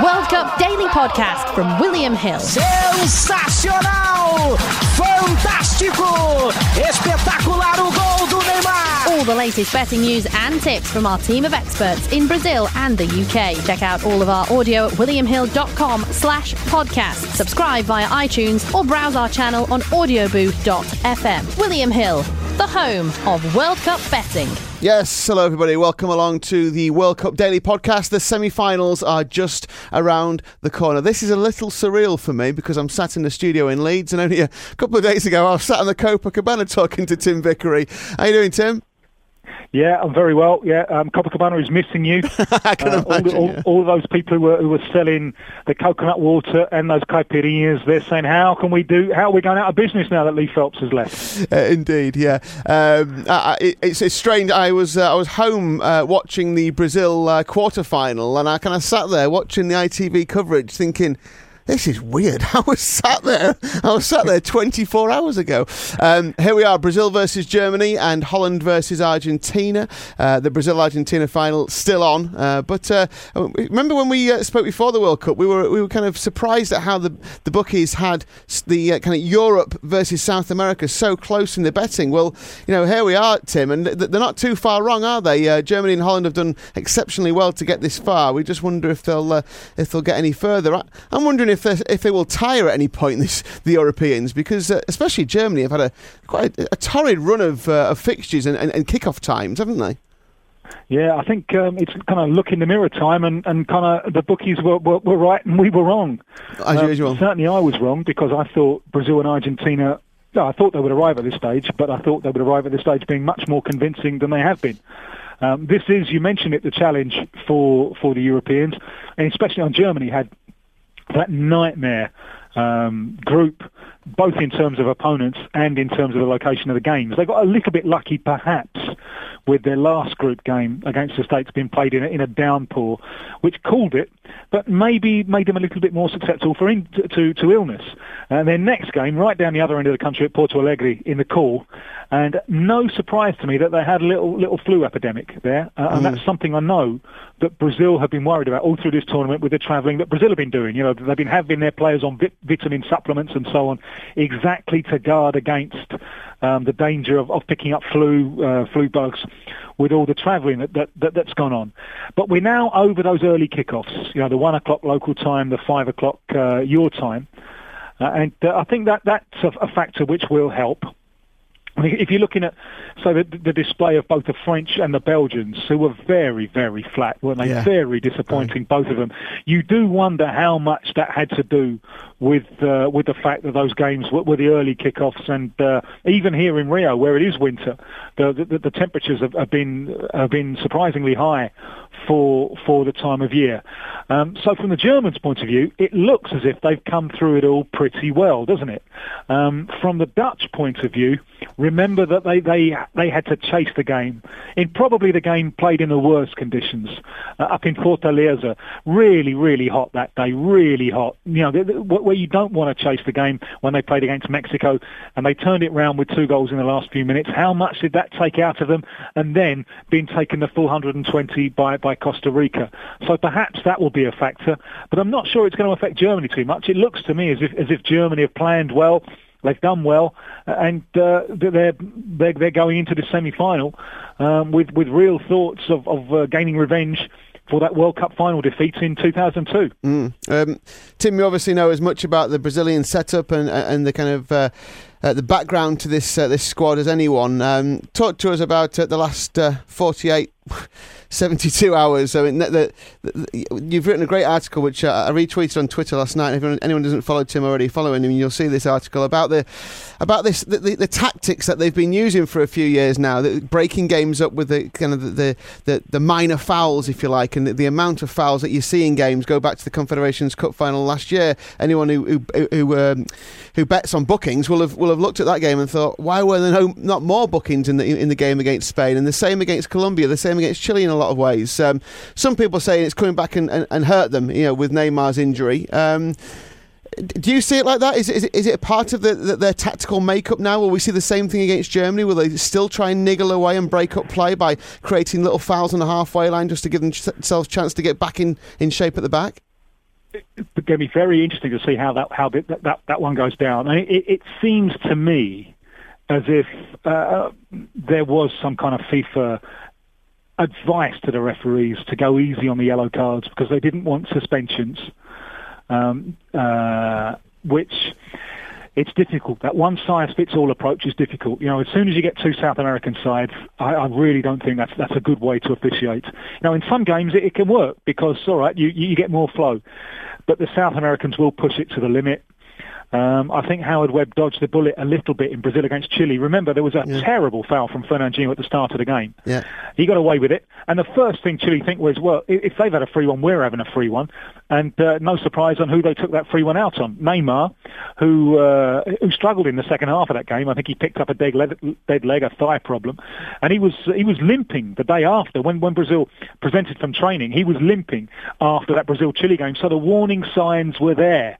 World Cup Daily Podcast from William Hill. Sensacional! Fantástico! Espetacular o gol do Neymar! All the latest betting news and tips from our team of experts in Brazil and the UK. Check out all of our audio at williamhill.com/podcast. Subscribe via iTunes or browse our channel on audioboo.fm. William Hill, the home of World Cup betting. Yes, hello everybody. Welcome along to the World Cup Daily Podcast. The semi-finals are just around the corner. This is a little surreal for me because I'm sat in the studio in Leeds, and only a couple of days ago I was sat on the Copacabana talking to Tim Vickery. How you doing, Tim? Yeah, I'm very well. Yeah, Copacabana is missing you. I can imagine. All of those people who were selling the coconut water and those caipirinhas, they're saying, how are we going out of business now that Lee Phelps has left? Indeed, yeah. It's strange. I was home watching the Brazil quarter-final, and I kind of sat there watching the ITV coverage thinking, this is weird. I was sat there 24 hours ago. Here we are, Brazil versus Germany and Holland versus Argentina. The Brazil-Argentina final still on. But remember when we spoke before the World Cup, we were kind of surprised at how the bookies had the kind of Europe versus South America so close in the betting. Well, here we are, Tim, and they're not too far wrong, are they? Germany and Holland have done exceptionally well to get this far. We just wonder if they'll get any further. I'm wondering if they will tire at any point, the Europeans, because especially Germany have had quite a torrid run of fixtures and kick-off times, haven't they? Yeah, I think it's kind of look in the mirror time, and kind of the bookies were right and we were wrong. As usual. Certainly I was wrong because I thought Brazil and Argentina, I thought they would arrive at this stage, but I thought they would arrive at this stage being much more convincing than they have been. This is, you mentioned it, the challenge for the Europeans, and especially on Germany had that nightmare group, both in terms of opponents and in terms of the location of the games. They got a little bit lucky, perhaps, with their last group game against the States being played in a downpour, which cooled it, but maybe made them a little bit more susceptible to illness. And their next game, right down the other end of the country at Porto Alegre in the cool, and no surprise to me that they had a little flu epidemic there, and that's something I know that Brazil have been worried about all through this tournament with the travelling that Brazil have been doing. They've been having their players on vitamin supplements and so on, exactly to guard against the danger of picking up flu bugs with all the travelling that's gone on. But we're now over those early kickoffs, the 1 o'clock local time, the 5 o'clock your time, and I think that's a factor which will help. I mean, if you're looking at, the display of both the French and the Belgians, who were very, very flat, weren't they? Yeah. Very disappointing, both of them. You do wonder how much that had to do with the fact that those games were the early kickoffs, and even here in Rio, where it is winter, the temperatures have been surprisingly high for the time of year. So from the Germans' point of view, it looks as if they've come through it all pretty well, doesn't it? From the Dutch point of view, remember that they had to chase the game in probably the game played in the worst conditions up in Fortaleza. Really, really hot that day. Really hot. Where you don't want to chase the game when they played against Mexico, and they turned it round with 2 goals in the last few minutes. How much did that take out of them? And then being taken the full 120 by Costa Rica. So perhaps that will be a factor, but I'm not sure it's going to affect Germany too much. It looks to me as if Germany have planned well. They've done well, and they're going into the semi-final with real thoughts of gaining revenge for that World Cup final defeat in 2002. Tim, you obviously know as much about the Brazilian setup and the kind of the background to this squad as anyone. Talk to us about the last 48 72 hours. I mean, you've written a great article which I retweeted on Twitter last night. If anyone doesn't follow Tim already, following him, you'll see this article about the tactics that they've been using for a few years now, breaking games up with the kind of the minor fouls, if you like, and the amount of fouls that you see in games. Go back to the Confederations Cup final last year. Anyone who bets on bookings will have looked at that game and thought, why were there not more bookings in the game against Spain? And the same against Colombia, the same against Chile in a lot of ways. Some people say it's coming back and hurt them, with Neymar's injury. Do you see it like that? Is it a part of their tactical makeup now? Will we see the same thing against Germany? Will they still try and niggle away and break up play by creating little fouls on the halfway line just to give themselves a chance to get back in shape at the back? going to be very interesting to see how that one goes down. And it seems to me as if there was some kind of FIFA advice to the referees to go easy on the yellow cards because they didn't want suspensions, which it's difficult. That one-size-fits-all approach is difficult. As soon as you get two South American sides, I really don't think that's a good way to officiate. In some games it can work because, all right, you get more flow, but the South Americans will push it to the limit. I think Howard Webb dodged the bullet a little bit in Brazil against Chile. Remember, there was a terrible foul from Fernandinho at the start of the game. Yeah. He got away with it. And the first thing Chile think was, well, if they've had a free one, we're having a free one. And no surprise on who they took that free one out on. Neymar, who struggled in the second half of that game. I think he picked up a dead leg, a thigh problem. And he was limping the day after. When Brazil presented from training, he was limping after that Brazil-Chile game. So the warning signs were there.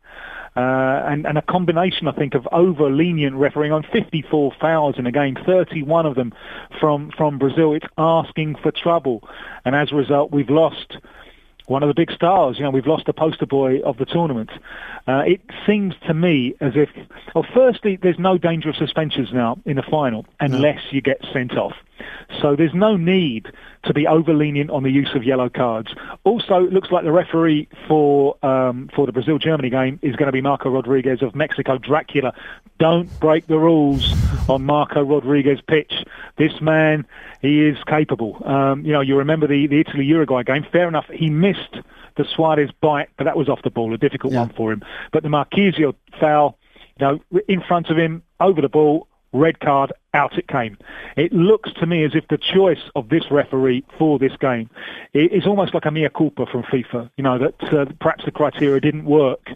And a combination, I think, of over-lenient refereeing on 54 fouls in a game, 31 of them from Brazil. It's asking for trouble. And as a result, we've lost one of the big stars. We've lost the poster boy of the tournament. It seems to me as if, well, firstly, there's no danger of suspensions now in the final unless you get sent off. So there's no need to be over-lenient on the use of yellow cards. Also, it looks like the referee for the Brazil-Germany game is going to be Marco Rodriguez of Mexico. Dracula, don't break the rules on Marco Rodriguez pitch. This man, he is capable. You remember the Italy-Uruguay game. Fair enough, he missed the Suarez bite, but that was off the ball, a difficult one for him. But the Marquisio foul, in front of him, over the ball, red card, out it came. It looks to me as if the choice of this referee for this game is almost like a mea culpa from FIFA, that perhaps the criteria didn't work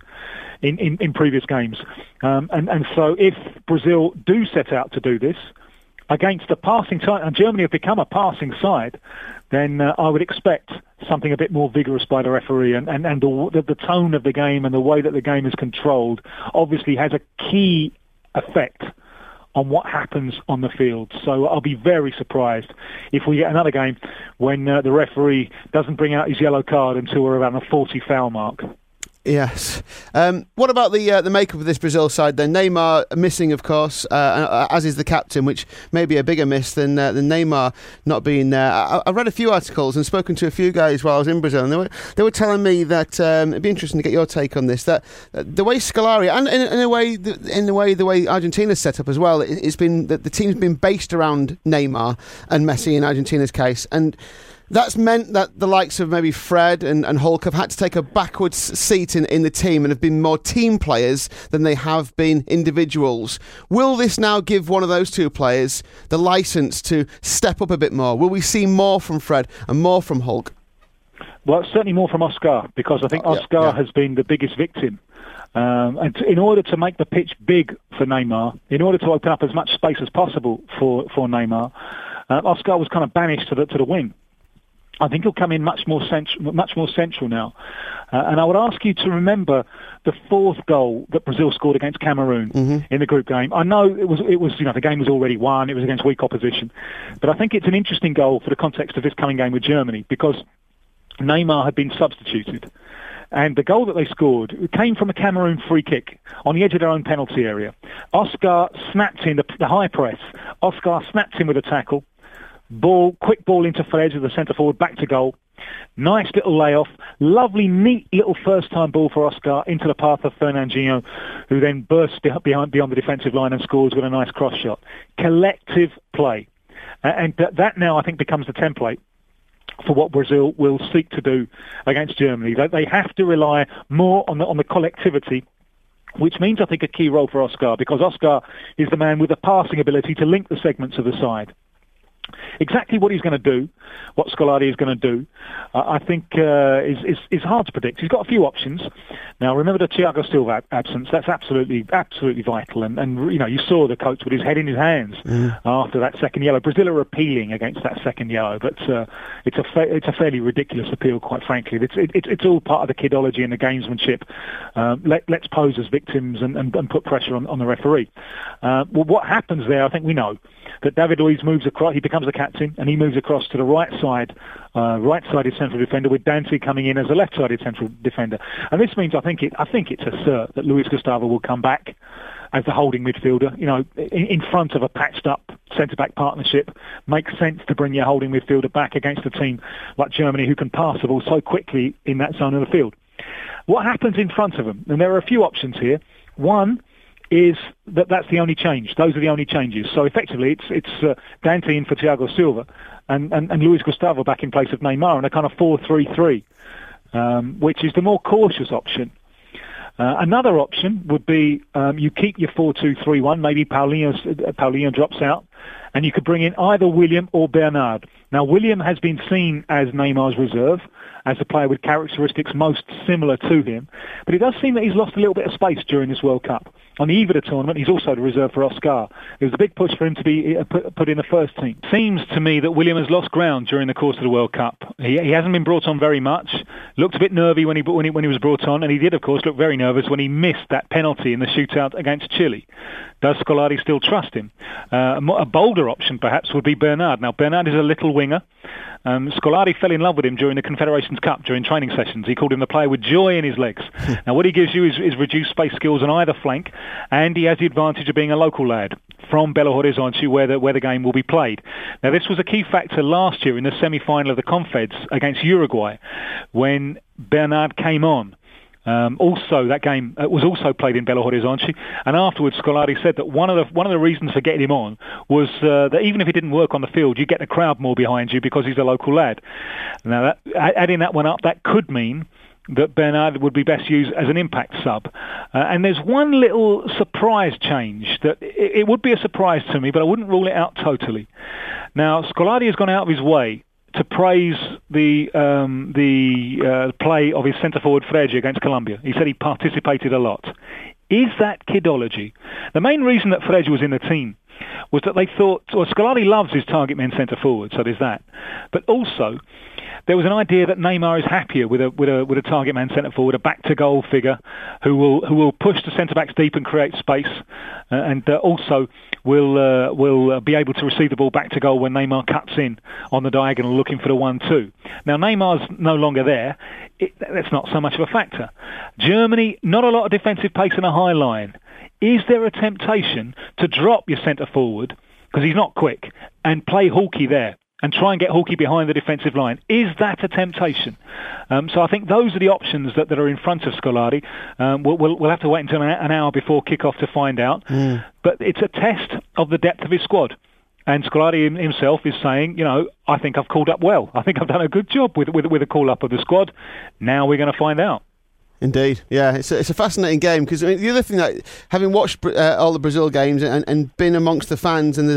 in previous games. And so if Brazil do set out to do this against a passing side, and Germany have become a passing side, then I would expect something a bit more vigorous by the referee. And the tone of the game and the way that the game is controlled obviously has a key effect on what happens on the field. So I'll be very surprised if we get another game when the referee doesn't bring out his yellow card until we're around the 40 foul mark. Yes. What about the makeup of this Brazil side then? Neymar missing, of course, as is the captain, which may be a bigger miss than Neymar not being there. I read a few articles and spoken to a few guys while I was in Brazil, and they were telling me that it'd be interesting to get your take on this. That the way Scolari and in a way the way Argentina's set up as well, it's been that the team's been based around Neymar and Messi in Argentina's case, and that's meant that the likes of maybe Fred and Hulk have had to take a backwards seat in the team and have been more team players than they have been individuals. Will this now give one of those two players the licence to step up a bit more? Will we see more from Fred and more from Hulk? Well, certainly more from Oscar, because I think Oscar has been the biggest victim. And in order to make the pitch big for Neymar, in order to open up as much space as possible for Neymar, Oscar was kind of banished to the wing. I think he'll come in much more central now. And I would ask you to remember the fourth goal that Brazil scored against Cameroon in the group game. I know it was the game was already won. It was against weak opposition. But I think it's an interesting goal for the context of this coming game with Germany, because Neymar had been substituted. And the goal that they scored came from a Cameroon free kick on the edge of their own penalty area. Oscar snapped in the high press. Oscar snapped in with a tackle. Quick ball into Fred, the centre forward, back to goal. Nice little layoff. Lovely, neat little first-time ball for Oscar into the path of Fernandinho, who then bursts beyond the defensive line and scores with a nice cross shot. Collective play. And that now, I think, becomes the template for what Brazil will seek to do against Germany. They have to rely more on the collectivity, which means, I think, a key role for Oscar, because Oscar is the man with the passing ability to link the segments of the side. Exactly what he's going to do, what Scolari is going to do, I think is hard to predict. He's got a few options. Now, remember the Thiago Silva absence. That's absolutely vital. And you saw the coach with his head in his hands after that second yellow. Brazil are appealing against that second yellow, but it's a fairly ridiculous appeal, quite frankly. It's all part of the kidology and the gamesmanship. Let's pose as victims and put pressure on the referee. Well, what happens there, I think we know. That David Luiz moves across, he becomes becomes the captain, and he moves across to the right-sided central defender, with Dante coming in as a left-sided central defender. And this means I think it's a cert that Luis Gustavo will come back as the holding midfielder. You know, in front of a patched-up centre-back partnership, makes sense to bring your holding midfielder back against a team like Germany, who can pass the ball so quickly in that zone of the field. What happens in front of them? And there are a few options here. One is that's the only change. Those are the only changes. So effectively, it's Dante in for Thiago Silva and Luis Gustavo back in place of Neymar in a kind of 4-3-3, which is the more cautious option. Another option would be you keep your 4-2-3-1. Maybe Paulinho drops out, and you could bring in either William or Bernard. Now, William has been seen as Neymar's reserve, as a player with characteristics most similar to him, but it does seem that he's lost a little bit of space during this World Cup. On the eve of the tournament, he's also the reserve for Oscar. There was a big push for him to be put in the first team. Seems to me that William has lost ground during the course of the World Cup. He hasn't been brought on very much. Looked a bit nervy when he was brought on, and he did, of course, look very nervous when he missed that penalty in the shootout against Chile. Does Scolari still trust him? A bolder option, perhaps, would be Bernard. Now, Bernard is a little winger. Scolari fell in love with him during the Confederations Cup, during training sessions. He called him the player with joy in his legs. Now, what he gives you is reduced space skills on either flank, and he has the advantage of being a local lad from Belo Horizonte, where the game will be played. Now, this was a key factor last year in the semi-final of the Confeds against Uruguay, when Bernard came on. Also, that game was also played in Belo Horizonte, and afterwards Scolari said that one of the reasons for getting him on was that even if he didn't work on the field, you get the crowd more behind you because he's a local lad. Now, adding that one up, that could mean that Bernard would be best used as an impact sub. And there's one little surprise change that it would be a surprise to me, but I wouldn't rule it out totally. Now, Scolari has gone out of his way to praise the play of his centre-forward Frege against Colombia. He said he participated a lot. Is that kidology? The main reason that Frege was in the team was that they thought, well, Scolari loves his target men centre-forward, so there's that. But also, there was an idea that Neymar is happier with a target man centre forward, a back to goal figure who will push the centre backs deep and create space, and also will be able to receive the ball back to goal when Neymar cuts in on the diagonal looking for the 1-2. Now, Neymar's no longer there. That's not so much of a factor. Germany, not a lot of defensive pace in a high line. Is there a temptation to drop your centre forward, because he's not quick, and play Hulky there and try and get Hulky behind the defensive line? Is that a temptation? So I think those are the options that are in front of Scolari. We'll have to wait until an hour before kick-off to find out. But it's a test of the depth of his squad. And Scolari himself is saying, you know, I think I've called up well. I think I've done a good job with a call-up of the squad. Now we're going to find out. Indeed, yeah, it's a fascinating game, because I mean, the other thing that, having watched all the Brazil games and been amongst the fans, and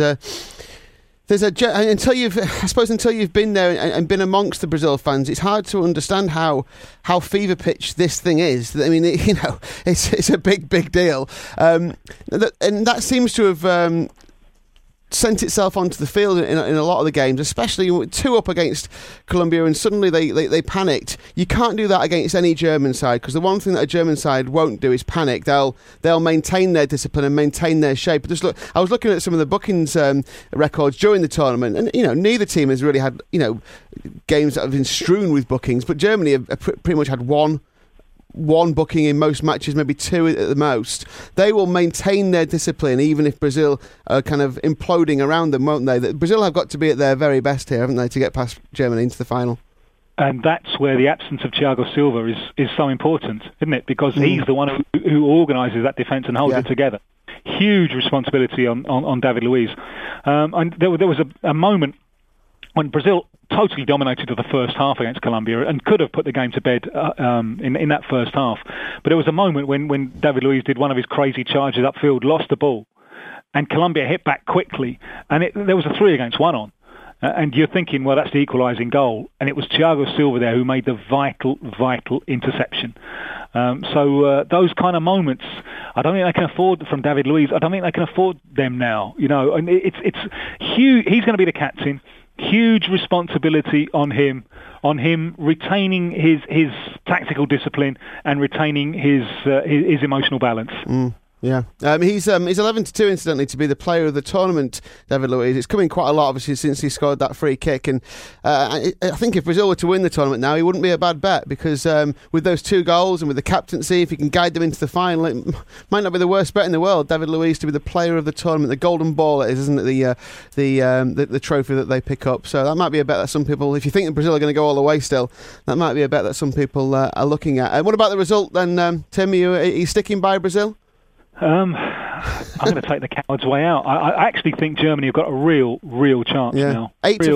until you've been there and been amongst the Brazil fans, it's hard to understand how fever pitch this thing is. I mean, it's a big deal, and that seems to have sent itself onto the field in a lot of the games, especially 2 up against Colombia, and suddenly they panicked. You can't do that against any German side, because the one thing that a German side won't do is panic. They'll maintain their discipline and maintain their shape. Just look, I was looking at some of the bookings records during the tournament, and neither team has really had games that have been strewn with bookings, but Germany have pretty much had one booking in most matches, maybe 2 at the most. They will maintain their discipline even if Brazil are kind of imploding around them, won't they? Brazil have got to be at their very best here, haven't they, to get past Germany into the final? And that's where the absence of Thiago Silva is so important, isn't it? Because he's the one who organises that defence and holds it together. Huge responsibility on David Luiz. And there was a moment when Brazil totally dominated the first half against Colombia and could have put the game to bed in that first half. But there was a moment when David Luiz did one of his crazy charges upfield, lost the ball, and Colombia hit back quickly, and there was a 3-against-1 on. And you're thinking, well, that's the equalising goal. And it was Thiago Silva there who made the vital interception. So those kind of moments, I don't think they can afford from David Luiz. I don't think they can afford them now. And it's huge. He's going to be the captain. Huge responsibility on him retaining his tactical discipline and retaining his emotional balance. Yeah, he's 11-2, incidentally, to be the player of the tournament, David Luiz. It's coming quite a lot, obviously, since he scored that free kick. And I think if Brazil were to win the tournament now, he wouldn't be a bad bet, because with those 2 goals and with the captaincy, if he can guide them into the final, it might not be the worst bet in the world, David Luiz to be the player of the tournament. The golden ball, it is, isn't it, the trophy that they pick up. So that might be a bet that some people, if you think that Brazil are going to go all the way still, that might be a bet that some people are looking at. And what about the result then, Tim? Are you sticking by Brazil? I'm going to take the coward's way out. I actually think Germany have got a real chance now.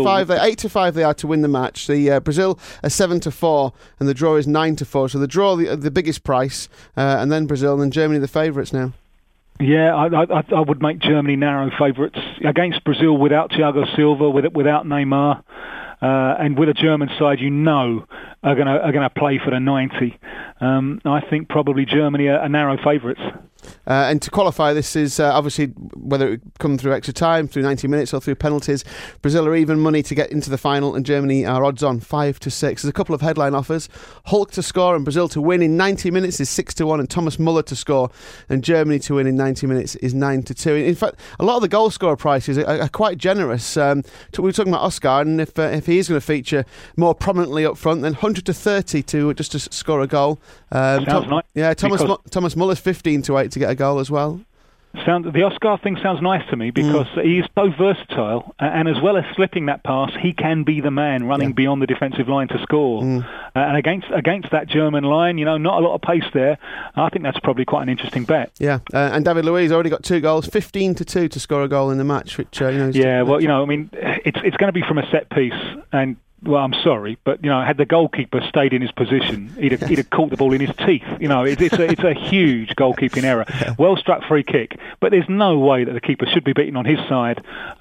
8-5 they are to win the match. The Brazil are 7-4, and the draw is 9-4. So the draw the biggest price, and then Brazil, and then Germany the favourites now. Yeah, I would make Germany narrow favourites against Brazil without Thiago Silva, without Neymar. And with a German side, are going to play for the 90. I think probably Germany are narrow favourites. And to qualify, this is obviously whether it come through extra time, through 90 minutes, or through penalties. Brazil are even money to get into the final, and Germany are odds on 5-6. There's a couple of headline offers. Hulk to score and Brazil to win in 90 minutes is 6-1, and Thomas Muller to score and Germany to win in 90 minutes is 9-2. In fact, a lot of the goal scorer prices are quite generous. We were talking about Oscar, and if he is going to feature more prominently up front, then 100-30 to score a goal. Sounds nice. Yeah, Thomas Muller's 15-8 to get a goal as well. The Oscar thing sounds nice to me, because he's so versatile, and as well as slipping that pass, he can be the man running beyond the defensive line to score. And against that German line, not a lot of pace there. I think that's probably quite an interesting bet. Yeah, and David Luiz already got 2 goals, 15-2 to score a goal in the match, which it's going to be from a set piece, and. Well, I'm sorry, but had the goalkeeper stayed in his position, he'd have caught the ball in his teeth. It's a huge goalkeeping error. Well struck free kick, but there's no way that the keeper should be beaten on his side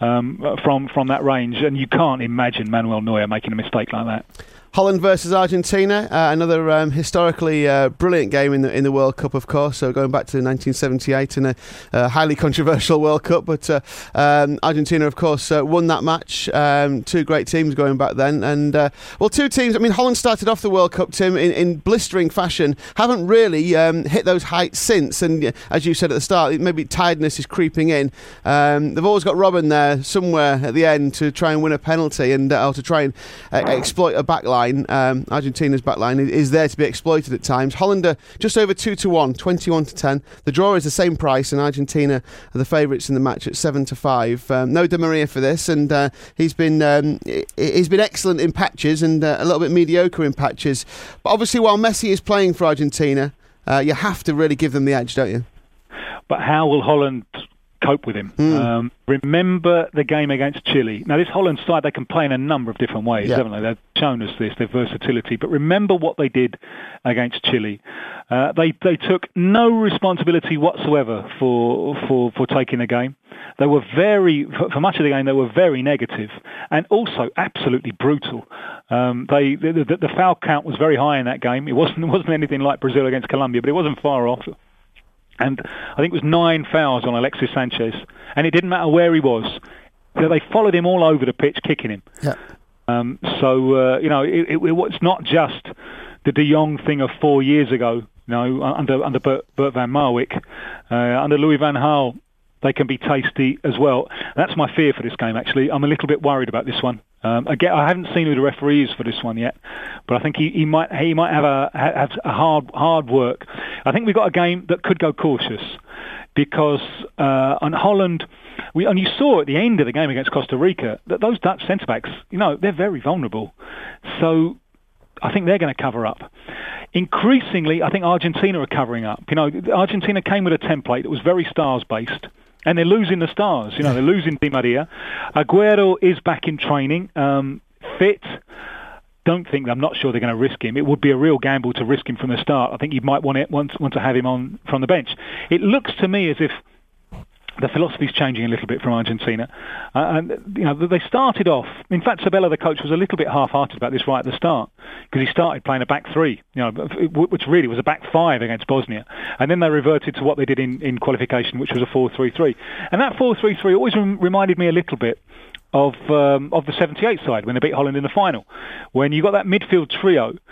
from that range, and you can't imagine Manuel Neuer making a mistake like that. Holland versus Argentina, another historically brilliant game in the World Cup, of course. So going back to 1978 in a highly controversial World Cup, but Argentina, of course, won that match. 2 great teams going back then, and 2 teams. I mean, Holland started off the World Cup, Tim, in blistering fashion. Haven't really hit those heights since, and as you said at the start, maybe tiredness is creeping in. They've always got Robben there somewhere at the end to try and win a penalty and or to try and exploit a backline. Argentina's backline is there to be exploited at times. Holland are just over 2-1, 21-10. The draw is the same price, and Argentina are the favourites in the match at 7-5. No Di Maria for this, and he's been excellent in patches and a little bit mediocre in patches. But obviously, while Messi is playing for Argentina, you have to really give them the edge, don't you? But how will Holland cope with him? Remember the game against Chile. Now, this Holland side, they can play in a number of different ways, haven't they? They've shown us their versatility. But remember what they did against Chile. They took no responsibility whatsoever for taking the game. They were for much of the game, they were very negative and also absolutely brutal. The foul count was very high in that game. It wasn't anything like Brazil against Colombia, but it wasn't far off. And I think it was 9 fouls on Alexis Sanchez. And it didn't matter where he was. They followed him all over the pitch, kicking him. Yeah. It's not just the De Jong thing of 4 years ago, under Bert van Marwijk. Under Louis van Gaal, they can be tasty as well. That's my fear for this game, actually. I'm a little bit worried about this one. Again, I haven't seen who the referee is for this one yet, but I think he might have a hard work. I think we've got a game that could go cautious, because on Holland, and you saw at the end of the game against Costa Rica that those Dutch centre backs, they're very vulnerable. So I think they're going to cover up. Increasingly, I think Argentina are covering up. Argentina came with a template that was very stars-based. And they're losing the stars. They're losing Di Maria. Aguero is back in training, fit. I'm not sure they're going to risk him. It would be a real gamble to risk him from the start. I think you might want to have him on from the bench. It looks to me as if the philosophy is changing a little bit from Argentina. They started off. In fact, Sabella, the coach, was a little bit half-hearted about this right at the start, because he started playing a back 3, which really was a back 5 against Bosnia, and then they reverted to what they did in qualification, which was a 4-3-3. And that 4-3-3 always reminded me a little bit of the '78 side when they beat Holland in the final, when you got that midfield trio.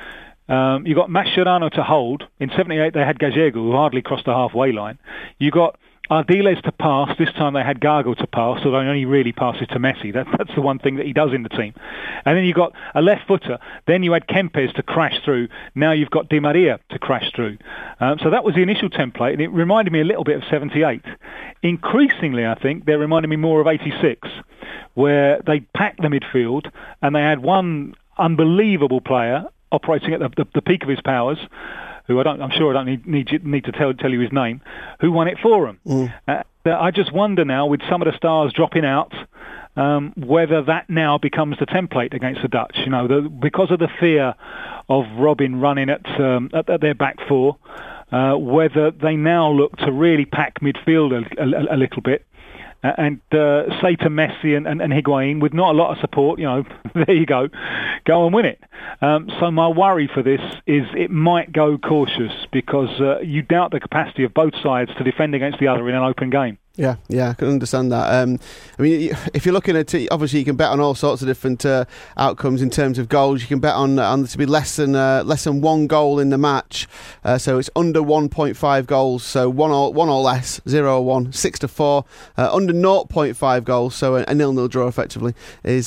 You got Mascherano to hold. In 78, they had Gallego, who hardly crossed the halfway line. You got Ardiles to pass. This time they had Gago to pass, although he only really passes to Messi. That's the one thing that he does in the team. And then you got a left footer. Then you had Kempes to crash through. Now you've got Di Maria to crash through. So that was the initial template, and it reminded me a little bit of 78. Increasingly, I think, they're reminding me more of 86, where they packed the midfield and they had one unbelievable player operating at the peak of his powers, who I'm sure I don't need to tell you his name, who won it for him. I just wonder now, with some of the stars dropping out, whether that now becomes the template against the Dutch. Because of the fear of Robin running at their back four, whether they now look to really pack midfield a little bit. And say to Messi and Higuain, with not a lot of support, there you go and win it. So my worry for this is it might go cautious, because you doubt the capacity of both sides to defend against the other in an open game. Yeah, I can understand that. I mean, if you're looking at it, obviously you can bet on all sorts of different outcomes in terms of goals. You can bet on to be less than one goal in the match, so it's under 1.5 goals, so one or less, 0-1, 6-4, under 0.5 goals, so a 0-0 draw effectively is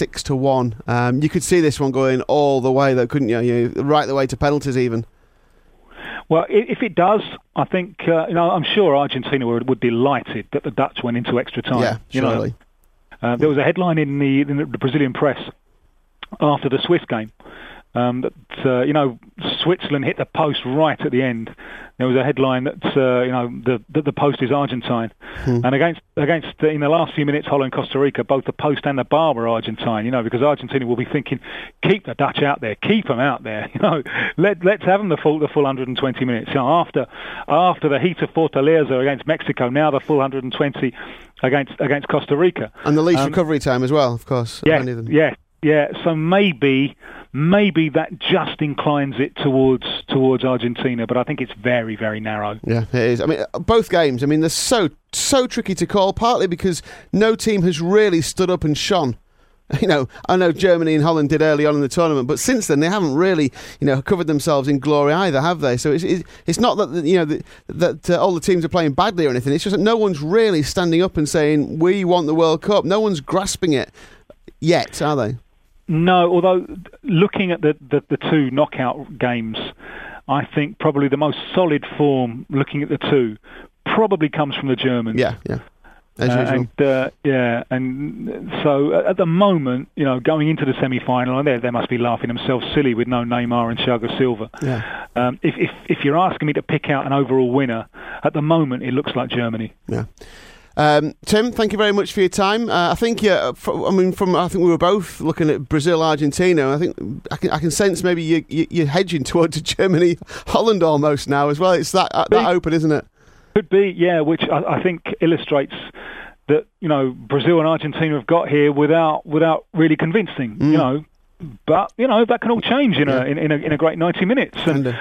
6-1. You could see this one going all the way, though, couldn't you? Right the way to penalties even. Well, if it does, I think I'm sure Argentina would be delighted that the Dutch went into extra time. Yeah, surely. There was a headline in the Brazilian press after the Swiss game that Switzerland hit the post right at the end. There was a headline that the post is Argentine, and against in the last few minutes, Holland, Costa Rica, both the post and the bar were Argentine. Because Argentina will be thinking, keep the Dutch out there, keep them out there. Let's have them the full 120 minutes. After the heat of Fortaleza against Mexico, now the full 120 against Costa Rica, and the least recovery time as well, of course. Yeah. So maybe that just inclines it towards Argentina, but I think it's very, very narrow. Yeah, it is. I mean, both games, they're so tricky to call, partly because no team has really stood up and shone. I know Germany and Holland did early on in the tournament, but since then they haven't really, covered themselves in glory either, have they? So it's not that that all the teams are playing badly or anything. It's just that no one's really standing up and saying we want the World Cup. No one's grasping it yet, are they? No, although looking at the two knockout games, I think probably the most solid form, looking at the two, probably comes from the Germans. Yeah. As usual. And so at the moment, going into the semi-final, and they must be laughing themselves silly with no Neymar and Thiago Silva. Yeah. If you're asking me to pick out an overall winner, at the moment it looks like Germany. Yeah. Tim, thank you very much for your time. I think I think we were both looking at Brazil, Argentina. I think I can sense maybe you're hedging towards Germany, Holland almost now as well. It's that open, isn't it? Could be, yeah. Which I think illustrates that Brazil and Argentina have got here without really convincing. But that can all change in a great 90 minutes.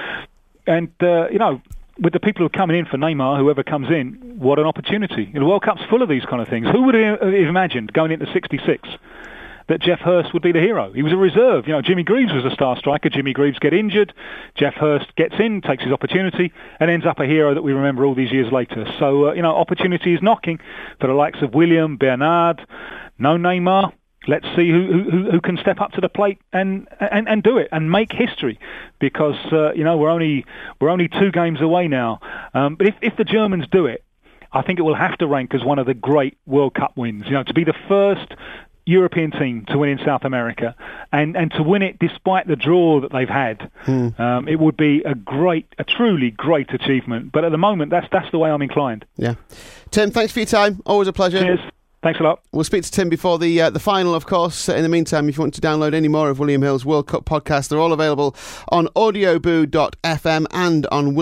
And with the people who are coming in for Neymar, whoever comes in, what an opportunity. The World Cup's full of these kind of things. Who would have imagined going into 66 that Jeff Hurst would be the hero? He was a reserve. Jimmy Greaves was a star striker. Jimmy Greaves get injured. Jeff Hurst gets in, takes his opportunity, and ends up a hero that we remember all these years later. So, opportunity is knocking for the likes of William, Bernard, no Neymar. Let's see who can step up to the plate and do it and make history, because we're only 2 games away now. But if the Germans do it, I think it will have to rank as one of the great World Cup wins. To be the first European team to win in South America and to win it despite the draw that they've had. It would be a truly great achievement. But at the moment, that's the way I'm inclined. Yeah, Tim, thanks for your time. Always a pleasure. Cheers. Thanks a lot. We'll speak to Tim before the final, of course. In the meantime, if you want to download any more of William Hill's World Cup podcast, they're all available on audioboo.fm and on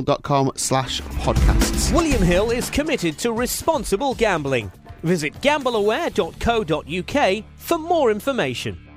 williamhill.com/podcasts. William Hill is committed to responsible gambling. Visit gambleaware.co.uk for more information.